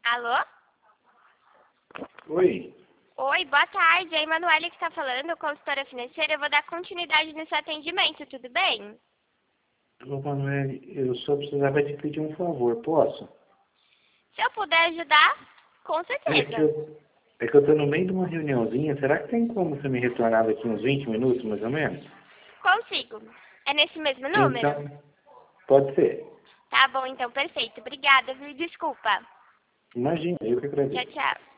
Alô? Oi. Oi, boa tarde. É a Emanuele que está falando, consultora financeira. Eu vou dar continuidade no seu atendimento, tudo bem? Ô, Manoel, eu só precisava te pedir um favor, posso? Se eu puder ajudar, com É que certeza. eu, é que eu tô no meio de uma reuniãozinha. Será que tem como você me retornar daqui uns 20 minutos, mais ou menos? Consigo. É nesse mesmo número? Então, pode ser. Tá bom, então, perfeito. Obrigada, viu? Desculpa. Imagina, eu que Tchau, agradeço. tchau.